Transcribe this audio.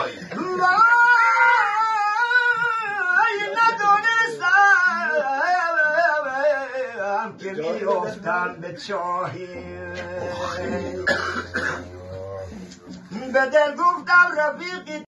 ندونستم که میافتم به چاهی به دل گفتم رفیقی